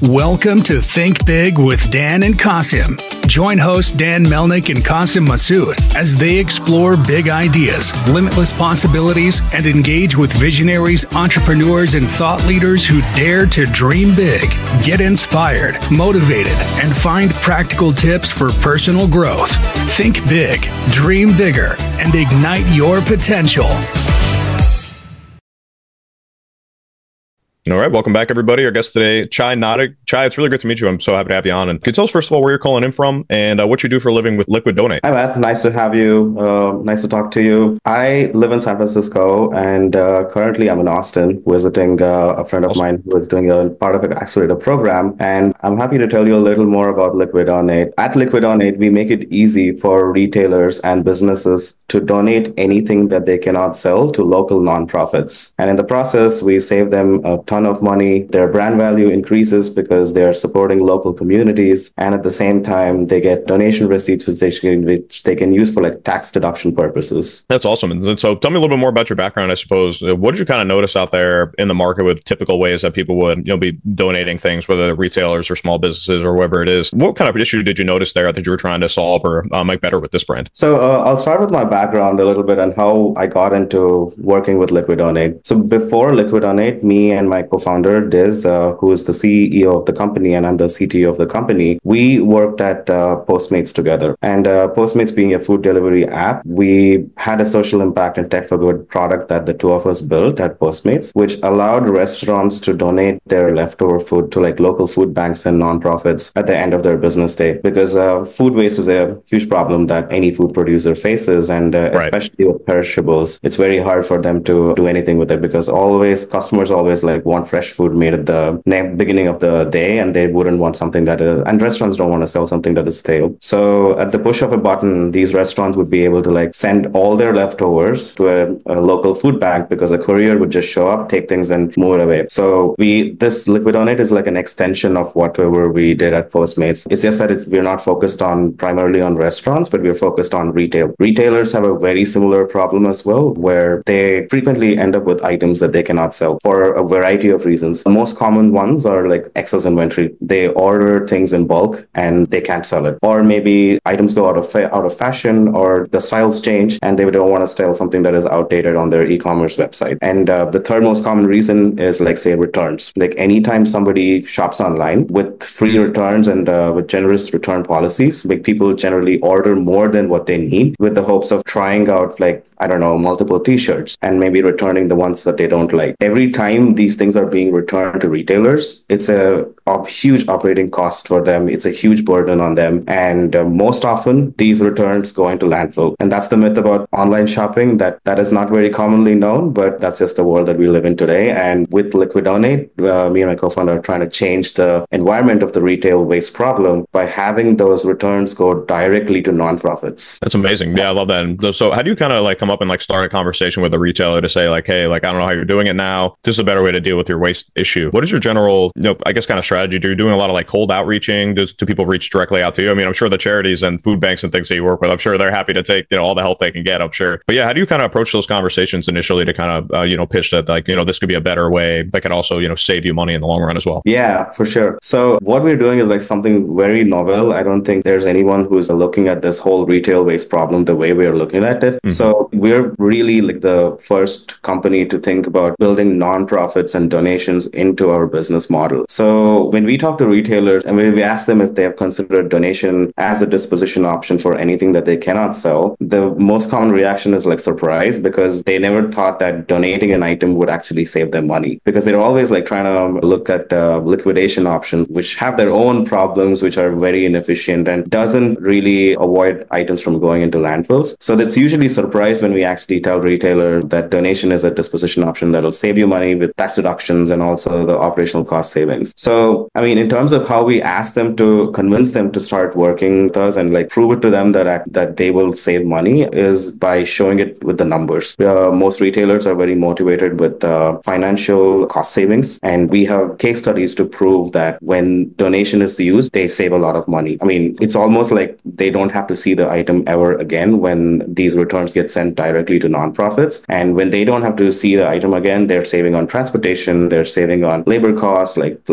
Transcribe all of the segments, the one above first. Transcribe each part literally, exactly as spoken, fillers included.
Welcome to Think Big with Dan and Qasim. Join host Dan Melnick and Qasim Masood as they explore big ideas, limitless possibilities, and engage with visionaries, entrepreneurs, and thought leaders who dare to dream big, get inspired, motivated, and find practical tips for personal growth. Think big, dream bigger, and ignite your potential. All right, welcome back, everybody. Our guest today, Chai Nadig. Chai, it's really great to meet you. I'm so happy to have you on. And can you tell us, first of all, where you're calling in from and uh, what you do for a living with Liquid Donate? Hi, Matt. Nice to have you. Uh, nice to talk to you. I live in San Francisco, and uh, currently I'm in Austin, visiting uh, a friend of awesome. mine who is doing a part of an accelerator program. And I'm happy to tell you a little more about Liquid Donate. At Liquid Donate, we make it easy for retailers and businesses to donate anything that they cannot sell to local nonprofits. And in the process, we save them a ton of money. Their brand value increases because they're supporting local communities, and at the same time they get donation receipts which they can, which they can use for like tax deduction purposes. That's awesome. And so tell me a little bit more about your background, I suppose. What did you kind of notice out there in the market with typical ways that people would, you know, be donating things, whether they're retailers or small businesses or whatever it is? What kind of issue did you notice there that you were trying to solve or uh, make better with this brand? So uh, I'll start with my background a little bit and how I got into working with Liquid Donate. So before Liquid Donate, me and my co-founder Diz, uh, who is the C E O of the company and I'm the C T O of the company, we worked at uh, Postmates together. And uh, Postmates being a food delivery app, we had a social impact and tech for good product that the two of us built at Postmates, which allowed restaurants to donate their leftover food to like local food banks and nonprofits at the end of their business day. Because uh, food waste is a huge problem that any food producer faces, and uh, right. especially with perishables, it's very hard for them to do anything with it because always customers always like want fresh food made at the beginning of the day, and they wouldn't want something that is, and restaurants don't want to sell something that is stale. So at the push of a button, these restaurants would be able to like send all their leftovers to a, a local food bank because a courier would just show up, take things and move it away. So we, this Liquid Donate is like an extension of whatever we did at Postmates. It's just that it's, we're not focused on primarily on restaurants, but we're focused on retail. Retailers have a very similar problem as well, where they frequently end up with items that they cannot sell for a variety of reasons. The most common ones are like excess inventory. They order things in bulk and they can't sell it. Or maybe items go out of fa- out of fashion, or the styles change and they don't want to sell something that is outdated on their e-commerce website. And uh, the third most common reason is like, say, returns. Like anytime somebody shops online with free returns and uh, with generous return policies, like people generally order more than what they need with the hopes of trying out like, I don't know, multiple t-shirts and maybe returning the ones that they don't like. Every time these things are being returned to retailers, it's a, a huge operating cost for them. It's a huge burden on them. And uh, most often, these returns go into landfill. And that's the myth about online shopping that, that is not very commonly known, but that's just the world that we live in today. And with Liquid Donate, uh, me and my co-founder are trying to change the environment of the retail waste problem by having those returns go directly to nonprofits. That's amazing. Yeah, I love that. And so how do you kind of like come up and like start a conversation with a retailer to say like, hey, like, I don't know how you're doing it now. This is a better way to deal with your waste issue. What is your general, you know, I guess kind of strategy? Are you doing a lot of like cold outreaching? Does do people reach directly out to you? I mean, I'm sure the charities and food banks and things that you work with, I'm sure they're happy to take, you know, all the help they can get, I'm sure. But yeah, how do you kind of approach those conversations initially to kind of, uh, you know, pitch that like, you know, this could be a better way that could also, you know, save you money in the long run as well? Yeah, for sure. So what we're doing is like something very novel. I don't think there's anyone who's looking at this whole retail waste problem the way we're looking at it. Mm-hmm. So we're really like the first company to think about building nonprofits and donations into our business model. So when we talk to retailers and we ask them if they have considered donation as a disposition option for anything that they cannot sell, the most common reaction is like surprise, because they never thought that donating an item would actually save them money, because they're always like trying to look at uh, liquidation options, which have their own problems, which are very inefficient and doesn't really avoid items from going into landfills. So that's usually surprised when we actually tell retailers that donation is a disposition option that'll save you money with tax deductions and also the operational cost savings. So, I mean, in terms of how we ask them to convince them to start working with us and like prove it to them that that they will save money is by showing it with the numbers. Uh, most retailers are very motivated with uh, financial cost savings, and we have case studies to prove that when donation is used, they save a lot of money. I mean, it's almost like they don't have to see the item ever again when these returns get sent directly to nonprofits. And when they don't have to see the item again, they're saving on transportation, they're saving on labor costs like landfill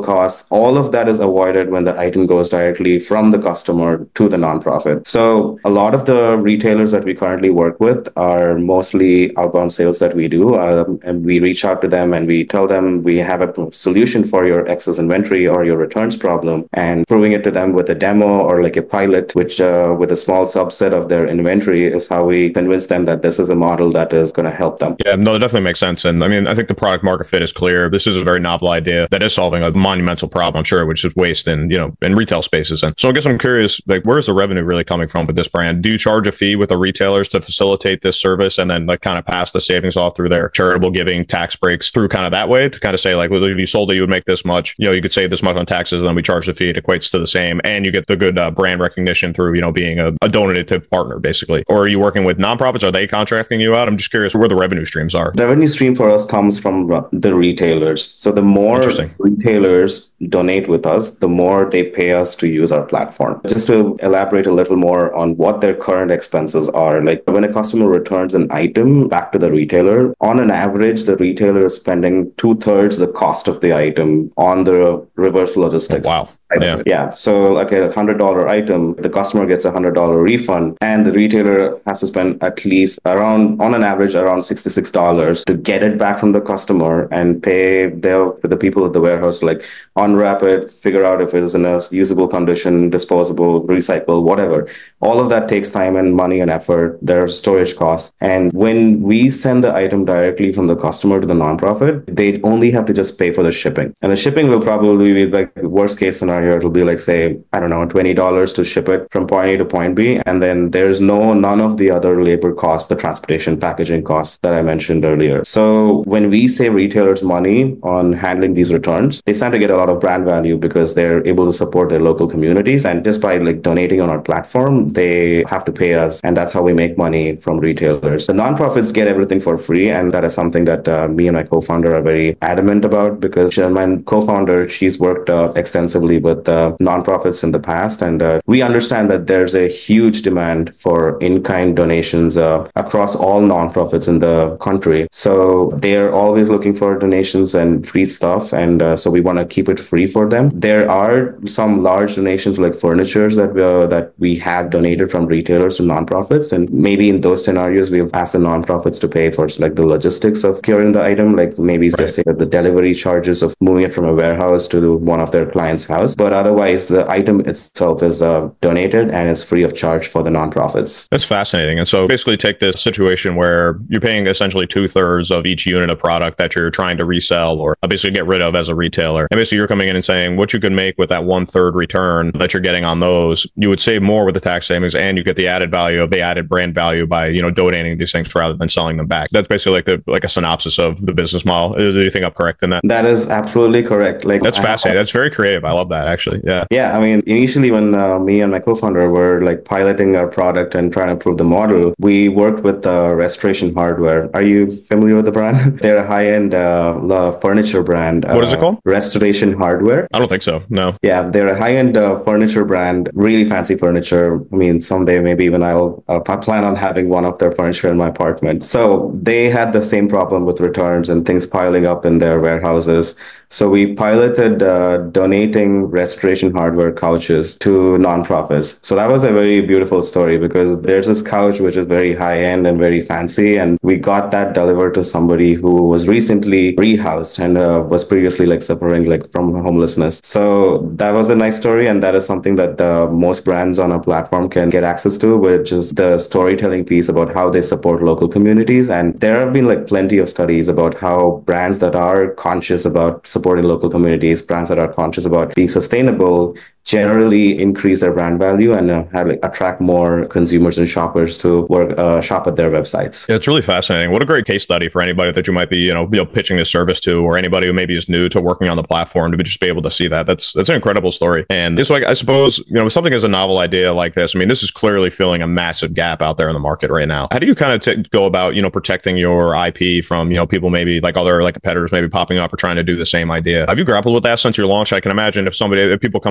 costs, all of that is avoided when the item goes directly from the customer to the nonprofit. So a lot of the retailers that we currently work with are mostly outbound sales that we do. Um, and we reach out to them and we tell them we have a solution for your excess inventory or your returns problem, and proving it to them with a demo or like a pilot, which uh, with a small subset of their inventory is how we convince them that this is a model that is going to help them. Yeah, no, that definitely makes sense. And I mean, I think the product market fit is clear. This is a very novel idea that is solving a monumental problem, I'm sure, which is waste in, you know, in retail spaces. And so I guess I'm curious, like, where's the revenue really coming from with this brand? Do you charge a fee with the retailers to facilitate this service and then like kind of pass the savings off through their charitable giving, tax breaks through kind of that way to kind of say like, well, if you sold it, you would make this much, you know, you could save this much on taxes, and then we charge the fee. It equates to the same, and you get the good uh, brand recognition through, you know, being a, a donative partner, basically. Or are you working with nonprofits? Are they contracting you out? I'm just curious where the revenue streams are. The revenue stream for us comes from the retailers. So the more retailers donate with us, the more they pay us to use our platform. Just to elaborate a little more on what their current expenses are, like when a customer returns an item back to the retailer, on an average, the retailer is spending two thirds the cost of the item on the reverse logistics. Oh, wow. Yeah. yeah. So like a one hundred dollars item, the customer gets a one hundred dollars refund, and the retailer has to spend at least around, on an average, around sixty-six dollars to get it back from the customer and pay their, the people at the warehouse, like unwrap it, figure out if it's in a usable condition, disposable, recycle, whatever. All of that takes time and money and effort. There are storage costs. And when we send the item directly from the customer to the nonprofit, they only have to just pay for the shipping. And the shipping will probably be like worst case scenario. It'll be like, say, I don't know, twenty dollars to ship it from point A to point B. And then there's no, none of the other labor costs, the transportation, packaging costs that I mentioned earlier. So when we save retailers money on handling these returns, they stand to get a lot of brand value because they're able to support their local communities. And just by like donating on our platform, they have to pay us. And that's how we make money from retailers. The nonprofits get everything for free. And that is something that uh, me and my co-founder are very adamant about, because my co-founder, she's worked uh, extensively with uh, nonprofits in the past. And uh, we understand that there's a huge demand for in-kind donations uh, across all nonprofits in the country. So they're always looking for donations and free stuff. And uh, so we want to keep it free for them. There are some large donations like furniture that we, uh, that we have donated from retailers to nonprofits. And maybe in those scenarios, we've asked the nonprofits to pay for like the logistics of curing the item, like maybe right. just say that the delivery charges of moving it from a warehouse to one of their clients' house. But otherwise, the item itself is uh, donated and it's free of charge for the nonprofits. That's fascinating. And so basically take this situation where you're paying essentially two thirds of each unit of product that you're trying to resell or basically get rid of as a retailer. And basically you're coming in and saying what you can make with that one third return that you're getting on those, you would save more with the tax savings, and you get the added value of the added brand value by, you know, donating these things rather than selling them back. That's basically like the like a synopsis of the business model. Do you think I'm correct in that? That is absolutely correct. Like that's fascinating. That's very creative. I love that, actually. Yeah. Yeah. I mean, initially when uh, me and my co-founder were like piloting our product and trying to prove the model, we worked with uh, Restoration Hardware. Are you familiar with the brand? They're a high-end uh, furniture brand. What uh, is it called? Restoration Hardware. I don't think so. No. Yeah, they're a high-end uh, furniture brand, really fancy furniture. I mean, someday maybe even I'll uh, plan on having one of their furniture in my apartment. So they had the same problem with returns and things piling up in their warehouses. So we piloted uh, donating restoration hardware couches to nonprofits. So that was a very beautiful story, because there's this couch which is very high end and very fancy, and we got that delivered to somebody who was recently rehoused and uh, was previously like suffering like from homelessness. So that was a nice story, and that is something that uh, most brands on our platform can get access to, which is the storytelling piece about how they support local communities. And there have been like plenty of studies about how brands that are conscious about supporting local communities, brands that are conscious about being sustainable, generally increase their brand value and uh, have, like, attract more consumers and shoppers to work uh, shop at their websites. Yeah, it's really fascinating. What a great case study for anybody that you might be, you know, you know, pitching this service to, or anybody who maybe is new to working on the platform, to just be able to see that. That's that's an incredible story. And it's like, I suppose, you know, something as a novel idea like this, I mean, this is clearly filling a massive gap out there in the market right now. How do you kind of t- go about, you know, protecting your I P from, you know, people maybe like other like competitors maybe popping up or trying to do the same idea? Have you grappled with that since your launch? I can imagine if somebody, if people come across this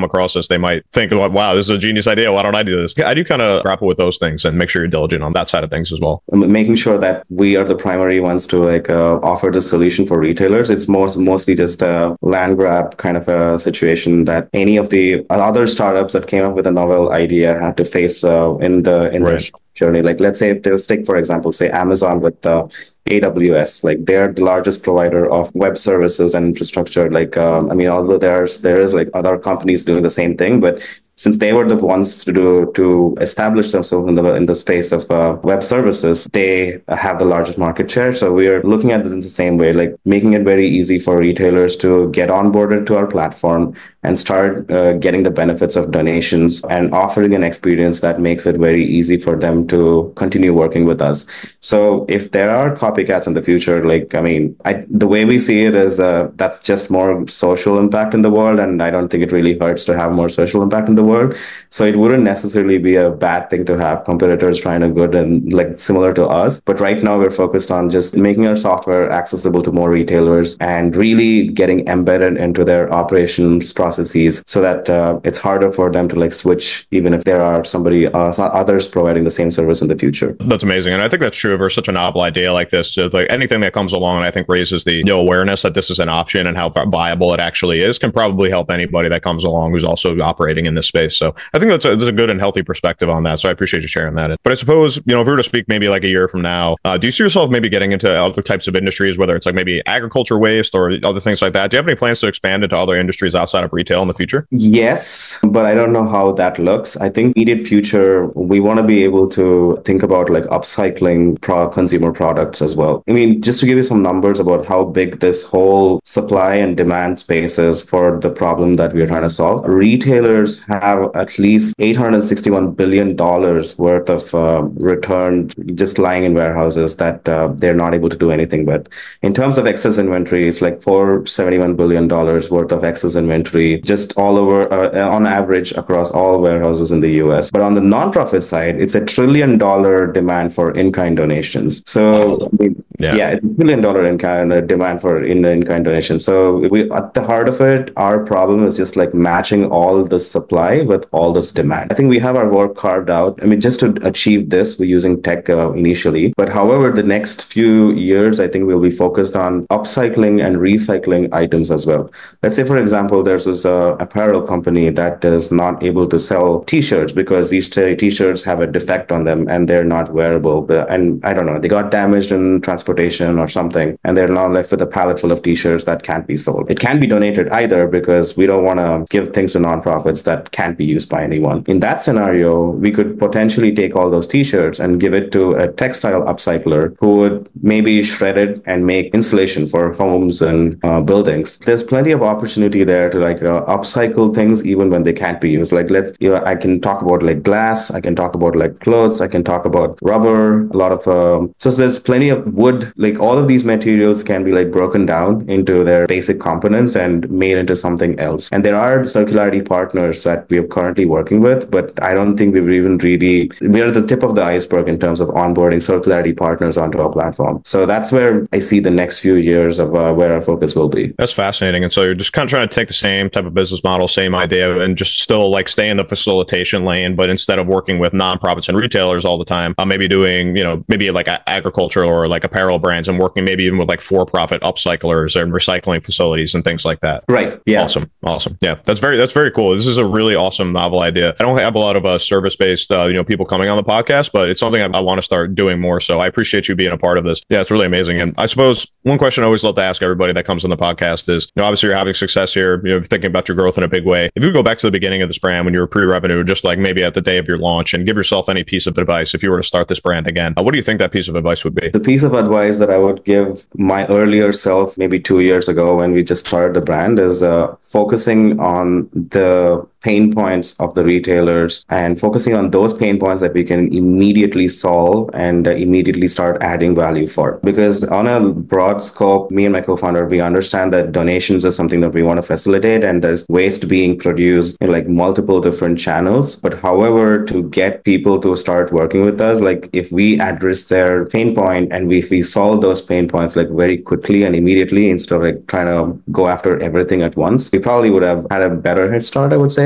business, they might think, wow, this is a genius idea. Why don't I do this? I do kind of grapple with those things and make sure you're diligent on that side of things as well. Making sure that we are the primary ones to like uh, offer the solution for retailers. It's most mostly just a land grab kind of a situation that any of the other startups that came up with a novel idea had to face uh, in the in right. the journey. Like let's say, let's take for example, say Amazon with uh, A W S. Like they're the largest provider of web services and infrastructure. Like um, I mean, although there's there is like other companies doing the same thing, but since they were the ones to do to establish themselves in the in the space of uh, web services, they have the largest market share. So we are looking at this in the same way, like making it very easy for retailers to get onboarded to our platform and start uh, getting the benefits of donations and offering an experience that makes it very easy for them to continue working with us. So if there are copycats in the future, like I mean, I, the way we see it is uh, that's just more social impact in the world, and I don't think it really hurts to have more social impact in the world. So it wouldn't necessarily be a bad thing to have competitors trying to good and like similar to us. But right now we're focused on just making our software accessible to more retailers and really getting embedded into their operations processes so that uh, it's harder for them to like switch, even if there are somebody uh, others providing the same service in the future. That's amazing. And I think that's true for such a novel idea like this. So like anything that comes along and I think raises the you know, awareness that this is an option and how viable it actually is can probably help anybody that comes along who's also operating in this space. So I think that's a, that's a good and healthy perspective on that. So I appreciate you sharing that. But I suppose, you know, if we were to speak maybe like a year from now, uh, do you see yourself maybe getting into other types of industries, whether it's like maybe agriculture waste or other things like that? Do you have any plans to expand into other industries outside of retail in the future? Yes, but I don't know how that looks. I think immediate future, we want to be able to think about like upcycling pro- consumer products as well. I mean, just to give you some numbers about how big this whole supply and demand space is for the problem that we're trying to solve, retailers have at least eight hundred sixty-one billion dollars worth of uh, returned just lying in warehouses that uh, they're not able to do anything with. In terms of excess inventory, it's like four hundred seventy-one billion dollars worth of excess inventory just all over, uh, on average, across all warehouses in the U S. But on the nonprofit side, it's a trillion dollar demand for in-kind donations. So, I mean, yeah. yeah, it's a billion dollar in-kind uh, demand for in in-kind donations. So we, at the heart of it, our problem is just like matching all the supply with all this demand. I think we have our work carved out. I mean, just to achieve this, we're using tech uh, initially. But however, the next few years, I think we'll be focused on upcycling and recycling items as well. Let's say, for example, there's this uh, apparel company that is not able to sell t-shirts because these t- t-shirts have a defect on them and they're not wearable. But, and I don't know, they got damaged in transportation or something, and they're now left with a pallet full of t-shirts that can't be sold. It can't be donated either because we don't want to give things to nonprofits that can't be used by anyone. In that scenario, we could potentially take all those t-shirts and give it to a textile upcycler who would maybe shred it and make insulation for homes and uh, buildings. There's plenty of opportunity there to like uh, upcycle things even when they can't be used. Like let's, you know, I can talk about like glass, I can talk about like clothes, I can talk about rubber, a lot of, um, so there's plenty of wood, like all of these materials can be like broken down into their basic components and made into something else. And there are circularity partners that we are currently working with, but I don't think we've even really, we are at the tip of the iceberg in terms of onboarding circularity partners onto our platform. So that's where I see the next few years of uh, where our focus will be. That's fascinating. And so you're just kind of trying to take the same type of business model, same idea, and just still like stay in the facilitation lane, but instead of working with nonprofits and retailers all the time, uh, maybe doing, you know, maybe like a- agriculture or like apparel brands and working maybe even with like for-profit upcyclers and recycling facilities and things like that. Right. Yeah. Awesome. Awesome. Yeah. That's very, that's very cool. This is a really awesome novel idea. I don't have a lot of uh, service-based, uh, you know, people coming on the podcast, but it's something I, I want to start doing more. So I appreciate you being a part of this. Yeah, it's really amazing. And I suppose one question I always love to ask everybody that comes on the podcast is, you know, obviously you're having success here, you know, thinking about your growth in a big way. If you go back to the beginning of this brand when you were pre-revenue, just like maybe at the day of your launch, and give yourself any piece of advice if you were to start this brand again, uh, what do you think that piece of advice would be? The piece of advice that I would give my earlier self, maybe two years ago when we just started the brand, is uh, focusing on the pain points of the retailers and focusing on those pain points that we can immediately solve and uh, immediately start adding value for. Because on a broad scope, me and my co-founder, we understand that donations is something that we want to facilitate, and there's waste being produced in like multiple different channels. But however, to get people to start working with us, like if we address their pain point and we, if we solve those pain points like very quickly and immediately instead of like trying to go after everything at once, we probably would have had a better head start, I would say.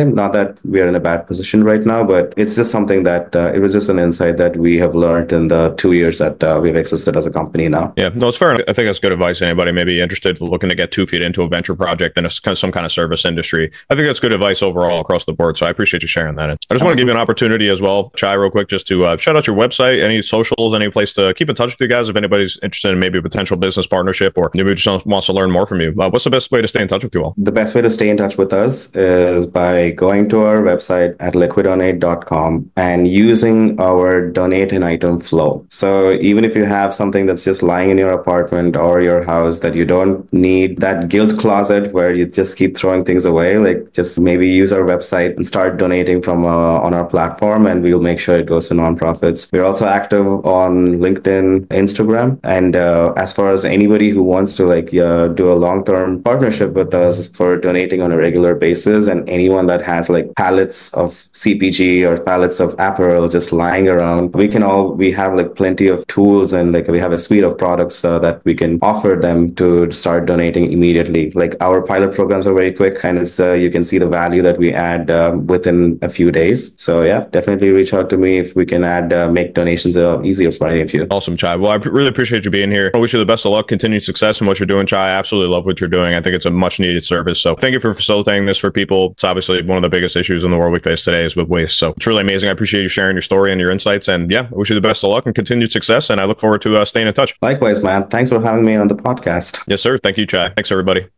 Not that we are in a bad position right now, but it's just something that uh, it was just an insight that we have learned in the two years that uh, we've existed as a company now. Yeah, no, it's fair. I think that's good advice. Anybody maybe interested, looking to get two feet into a venture project in a, some kind of service industry. I think that's good advice overall across the board. So I appreciate you sharing that. I just want to give you an opportunity as well, Chai, real quick, just to uh, shout out your website, any socials, any place to keep in touch with you guys if anybody's interested in maybe a potential business partnership or maybe just wants to learn more from you. Uh, what's the best way to stay in touch with you all? The best way to stay in touch with us is by going to our website at liquidonate dot com and using our donate an item flow. So even if you have something that's just lying in your apartment or your house that you don't need that guilt closet where you just keep throwing things away, like just maybe use our website and start donating from uh, on our platform, and we'll make sure it goes to nonprofits. We're also active on LinkedIn, Instagram, and uh, as far as anybody who wants to like uh, do a long-term partnership with us for donating on a regular basis, and anyone that has like pallets of C P G or pallets of apparel just lying around, we can all we have like plenty of tools, and like we have a suite of products uh, that we can offer them to start donating immediately. Like our pilot programs are very quick, and it's uh, you can see the value that we add um, within a few days. So yeah, definitely reach out to me if we can add uh, make donations uh, easier for any of you. Awesome, Chai. Well, I really appreciate you being here. I wish you the best of luck, continued success in what you're doing, Chai. I absolutely love what you're doing. I think it's a much needed service. So thank you for facilitating this for people. It's obviously one of the biggest issues in the world we face today is with waste. So truly amazing. I appreciate you sharing your story and your insights. And yeah, I wish you the best of luck and continued success. And I look forward to uh, staying in touch. Likewise, man. Thanks for having me on the podcast. Yes, sir. Thank you, Chai. Thanks, everybody.